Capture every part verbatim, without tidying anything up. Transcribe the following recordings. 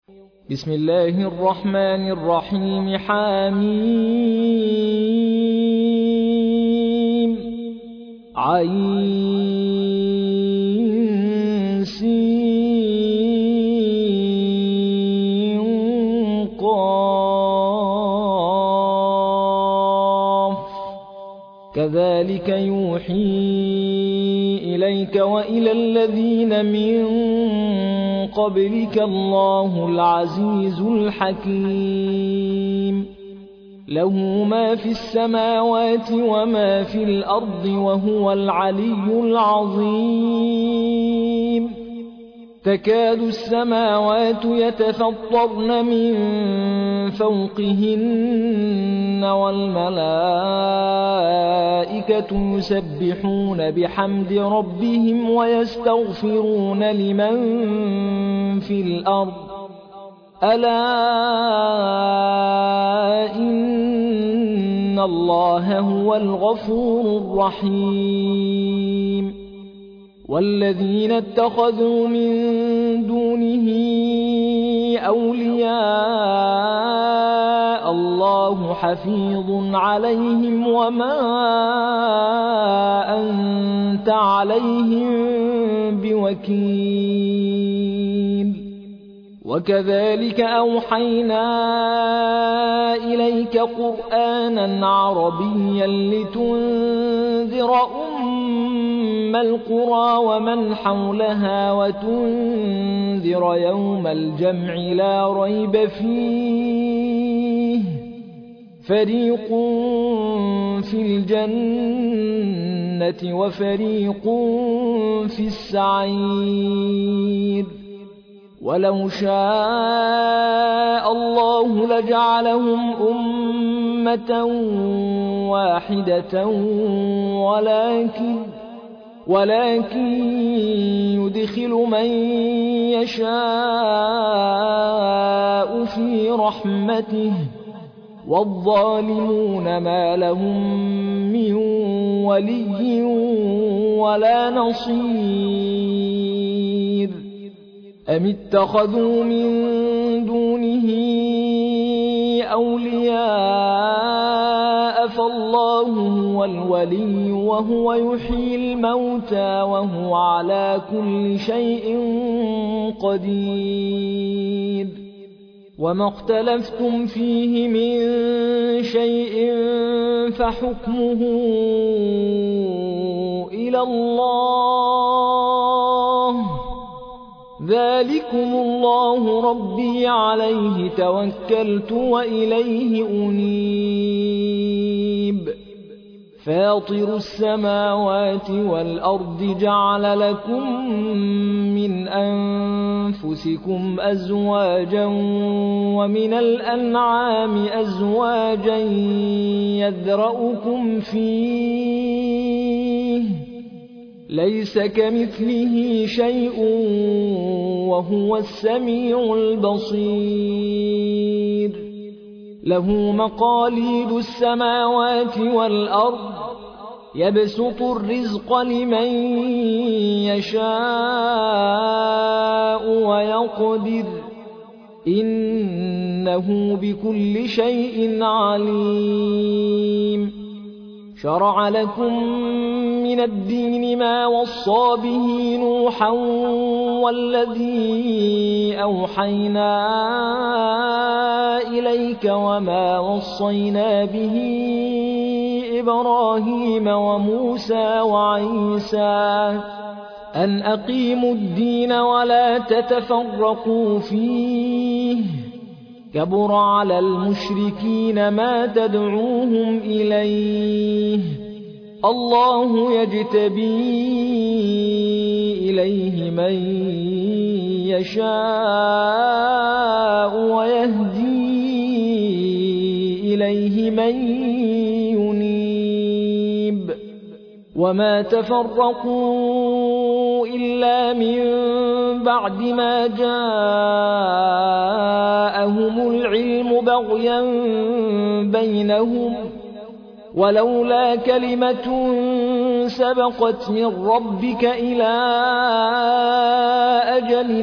بسم الله الرحمن الرحيم حميم عين سين قاف كذلك يوحي إليك وإلى الذين من قبلك الله العزيز الحكيم له ما في السماوات وما في الأرض وهو العلي العظيم تكاد السماوات يتفطرن من فوقهن والملائكة يسبحون بحمد ربهم ويستغفرون لمن في الأرض ألا إن الله هو الغفور الرحيم والذين اتخذوا من دونه أولياء الله حفيظ عليهم وما أنت عليهم بوكيل وكذلك أوحينا إليك قرآنا عربيا لتنذر أم القرى ومن حولها وتنذر يوم الجمع لا ريب فيه فريق في الجنة وفريق في السعير ولو شاء الله لجعلهم أمة واحدة ولكن ولكن يدخل من يشاء في رحمته والظالمون ما لهم من ولي ولا نصير أم اتخذوا من دونه أولياء فالله هو الولي وهو يحيي الموتى وهو على كل شيء قدير وما اختلفتم فيه من شيء فحكمه إلى الله ذلكم الله ربي عليه توكلت وإليه أنيب فاطر السماوات والأرض جعل لكم من أنفسكم أزواجا ومن الأنعام أزواجا يذرأكم فيه ليس كمثله شيء وهو السميع البصير له مقاليد السماوات والأرض يبسط الرزق لمن يشاء ويقدر إنه بكل شيء عليم شرع لكم من الدين ما وصى به نوحا والذي أوحينا إليك وما وصينا به إبراهيم وموسى وعيسى أن أقيموا الدين ولا تتفرقوا فيه كبر على المشركين ما تدعوهم إليه الله يجتبي إليه من يشاء ويهدي إليه من ينيب وما تفرقوا إلا من بعد ما جاءهم العلم بغيا بينهم ولولا كلمة سبقت من ربك إلى أجل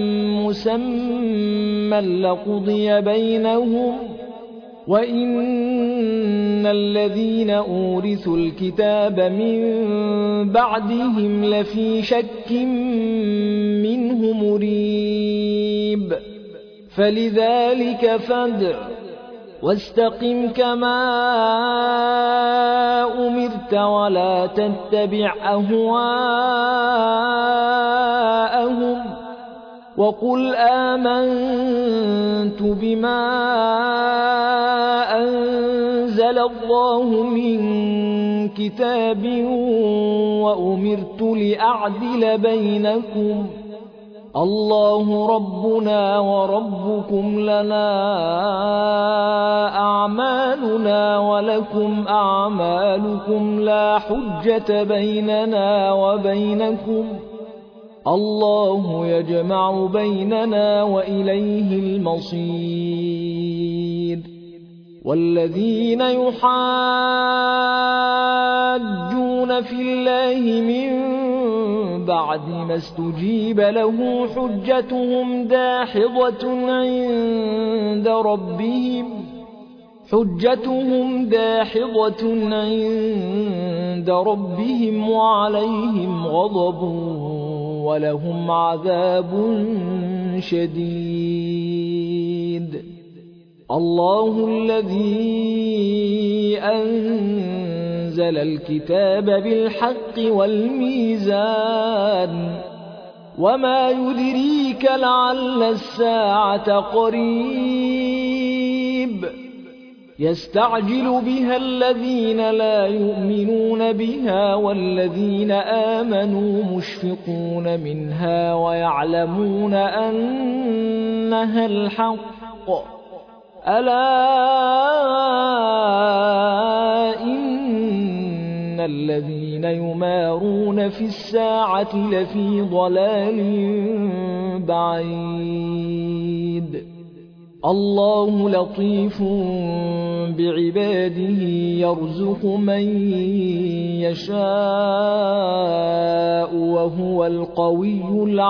مسمى لقضي بينهم وإن الذين أورثوا الكتاب من بعدهم لفي شك منه مريب فلذلك فادع واستقم كما أمرت ولا تتبع أهواءهم وقل آمنت بما أنزل الله من كتاب وأمرت لأعدل بينكم الله ربنا وربكم لنا أعمالنا ولكم أعمالكم لا حجة بيننا وبينكم الله يجمع بيننا وإليه المصير والذين يحاجون في الله من بعد ما استجيب له حجتهم داحضة عند ربهم حجتهم داحضة عند ربهم وعليهم غضب ولهم عذاب شديد الله الذي أنزل الكتاب بالحق والميزان وما يدريك لعل الساعة قريب يستعجل بها الذين لا يؤمنون بها والذين آمنوا مشفقون منها ويعلمون أنها الحق ألا إن الذين يمارون في الساعة لفي ضلال بعيد الله لطيف بعباده يرزق من يشاء وهو القوي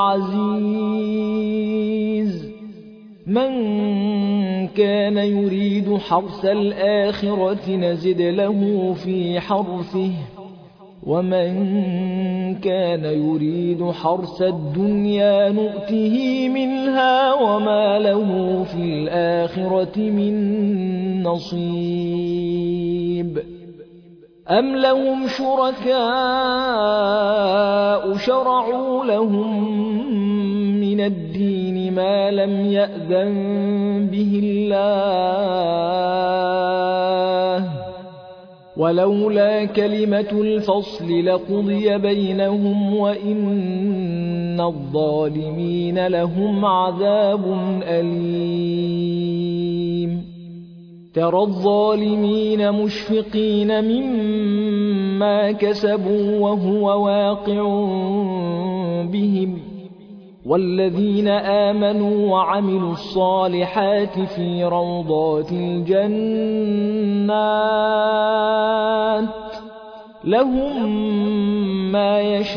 العزيز من كان يريد حرث الآخرة نزد له في حرثه ومن كان يريد حرث الدنيا نؤته منها وما له في الآخرة من نصيب أم لهم شركاء شرعوا لهم من الدين ما لم يأذن به الله ولولا كلمة الفصل لقضي بينهم وإن الظالمين لهم عذاب أليم ترى الظالمين مشفقين مما كسبوا وهو واقع بهم والذين آمنوا وعملوا الصالحات في روضات الجنات لهم ما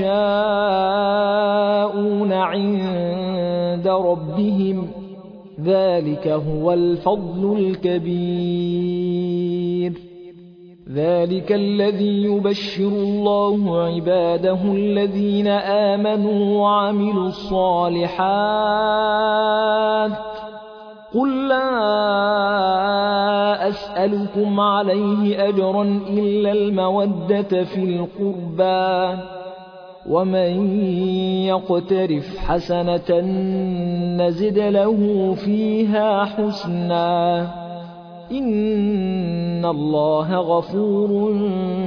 يشاءون عند ربهم ذلك هو الفضل الكبير ذلك الذي يبشر الله عباده الذين آمنوا وعملوا الصالحات قل لا أسألكم عليه أجرا إلا المودة في القربى ومن يقترف حسنة نزد له فيها حسنا إن الله غفور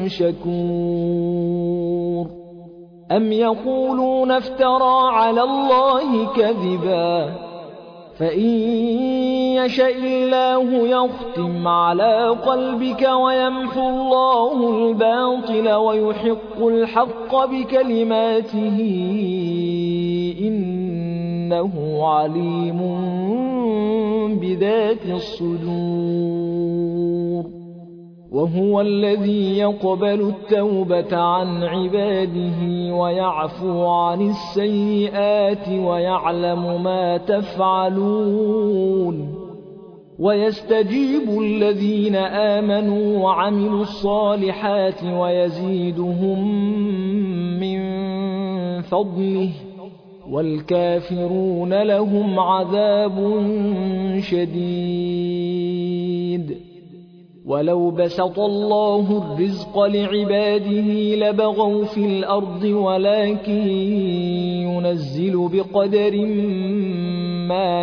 شكور أم يقولون افترى على الله كذبا فإن يشاء الله يختم على قلبك ويمحو الله الباطل ويحق الحق بكلماته إنه عليم بذات الصدور وهو الذي يقبل التوبة عن عباده ويعفو عن السيئات ويعلم ما تفعلون ويستجيب الذين آمنوا وعملوا الصالحات ويزيدهم من فضله والكافرون لهم عذاب شديد ولو بسط الله الرزق لعباده لبغوا في الأرض ولكن ينزل بقدر ما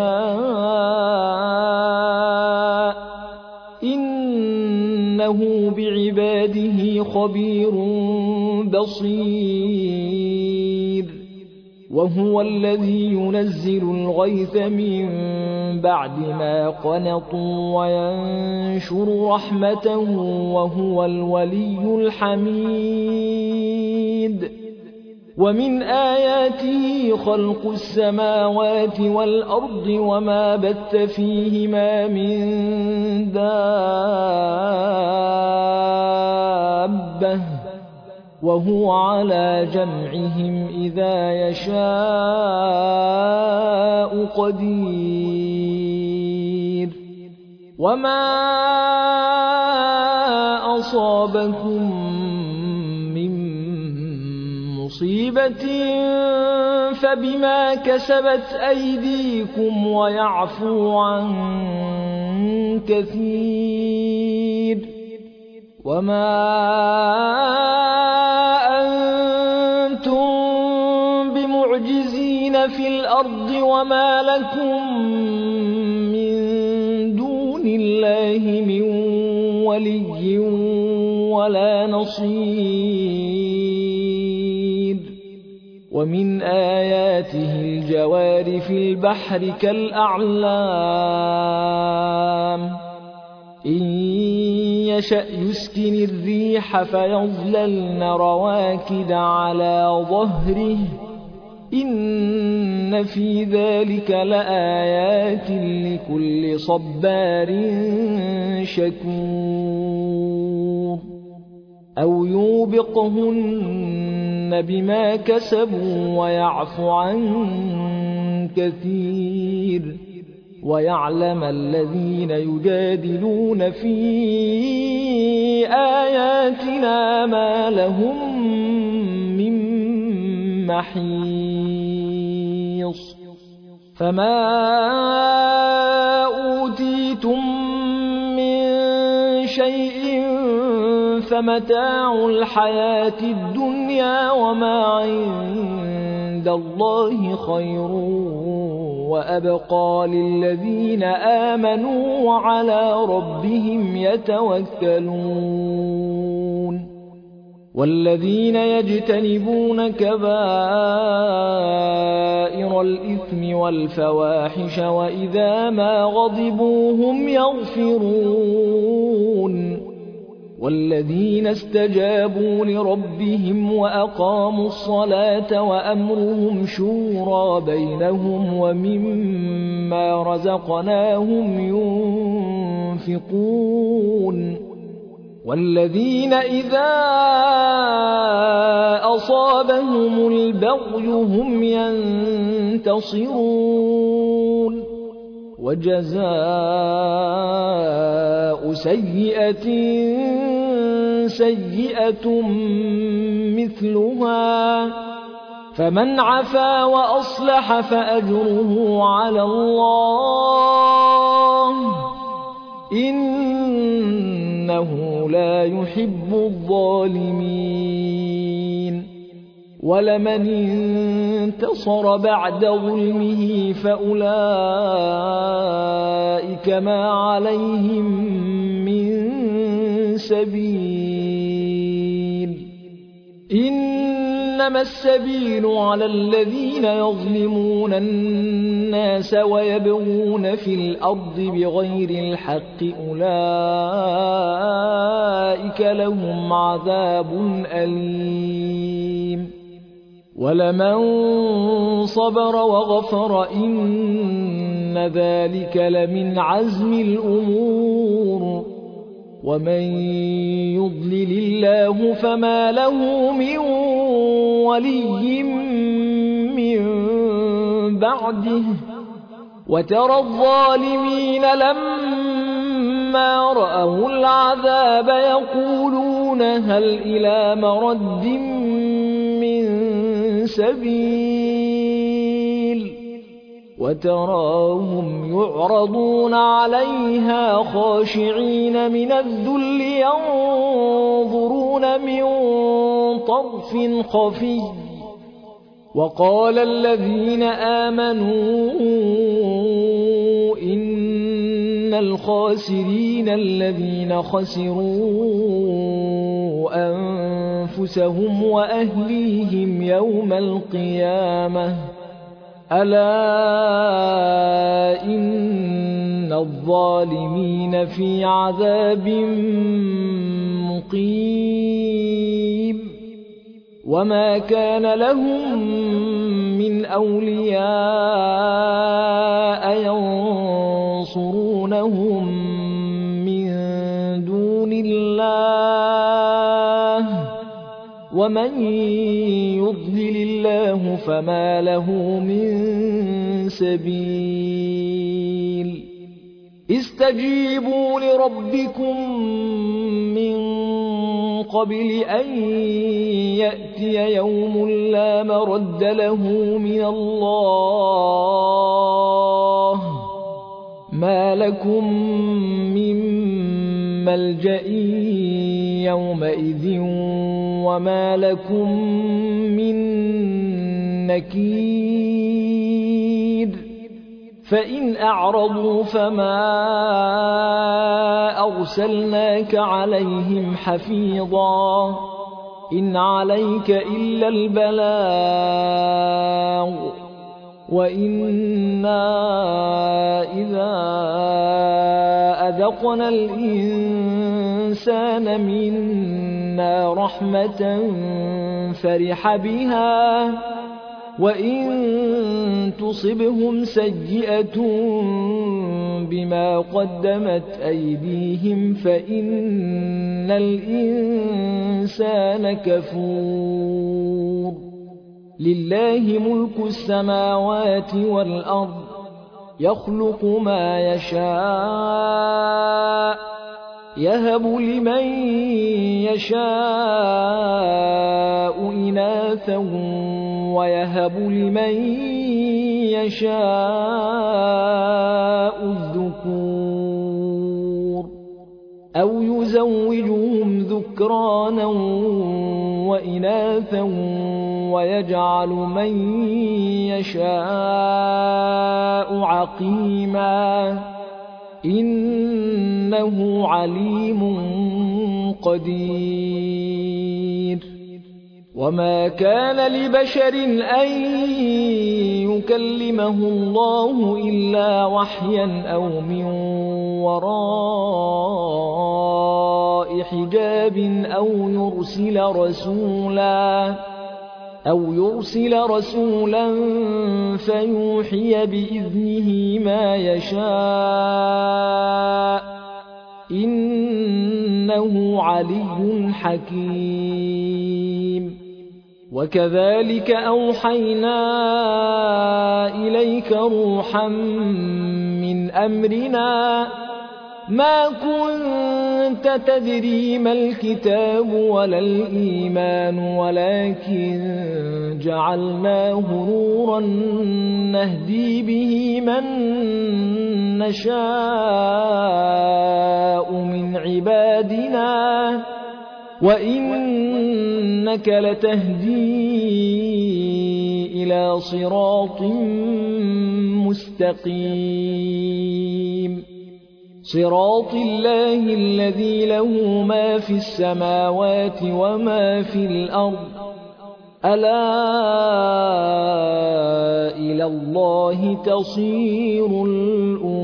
يشاء إنه بعباده خبير بصير وهو الذي ينزل الغيث من بعد ما قنطوا وينشر رحمته وهو الولي الحميد ومن آياته خلق السماوات والأرض وما بث فيهما من دابة وهو على جمعهم إذا يشاء قدير وما أصابكم من مصيبة فبما كسبت أيديكم ويعفو عن كثير وما أنتم بمعجزين في الأرض وما لكم من دون الله من ولي ولا نصير ومن آياته الجوار في البحر كالأعلام إن يشأ يسكن الريح فيظللن رواكد على ظهره إن في ذلك لآيات لكل صبار شكور أو يوبقهن بما كسبوا ويعفو عن كثير ويعلم الذين يجادلون في آياتنا ما لهم من محيص فما أوتيتم من شيء فمتاع الحياة الدنيا وما عند الله خير وأبقى للذين آمنوا وعلى ربهم يتوكلون والذين يجتنبون كبائر الإثم والفواحش وإذا ما غضبوا هم يغفرون والذين استجابوا لربهم وأقاموا الصلاة وأمرهم شورى بينهم ومما رزقناهم ينفقون والذين إذا أصابهم البغي هم ينتصرون وجزاء سيئة سيئة مثلها فمن عفا وأصلح فأجره على الله إنه لا يحب الظالمين ولمن انتصر بعد ظلمه فأولئك ما عليهم من سبيل إنما السبيل على الذين يظلمون الناس ويبغون في الأرض بغير الحق أولئك لهم عذاب أليم ولمن صبر وغفر إن ذلك لمن عزم الأمور ومن يضلل الله فما له من ولي من بعده وترى الظالمين لما رأوا العذاب يقولون هل إلى مرد من سبيل وتراهم يعرضون عليها خاشعين من الذل ينظرون من طرف خفي وقال الذين آمنوا إن الخاسرين الذين خسروا أنفسهم وأهليهم يوم القيامة ألا إن الظالمين في عذاب مقيم وما كان لهم من أولياء ينصرونهم من دون الله ومن يضلل الله فما له من سبيل استجيبوا لربكم من قبل أن يأتي يوم لا مرد له من الله ما لكم من ملجأ يومئذ وما لكم من نكير فإن أعرضوا فما أرسلناك عليهم حفيظا إن عليك إلا البلاغ وإنا إذا أذقنا الإنسان منا رحمة فرح بها وإن تصبهم سيئة بما قدمت أيديهم فإن الإنسان كفور لله ملك السماوات والأرض يخلق ما يشاء يهب لمن يشاء إناثا ويهب لمن يشاء الذكور أو يزوجهم ذكرانا وإناثا ويجعل من يشاء عقيما إنه عليم قدير وما كان لبشر أن يكلمه الله إلا وحيا أو من وراء حجاب أو يرسل رسولا أو يرسل رسولا فيوحي بإذنه ما يشاء إنه علي حكيم وكذلك أوحينا إليك روحا من أمرنا ما كنت تدري ما الكتاب ولا الإيمان ولكن جعلناه نورا نهدي به من نشاء من عبادنا وإنك لتهدي إلى صراط مستقيم صراط الله الذي له ما في السماوات وما في الأرض ألا إلى الله تصير الأمور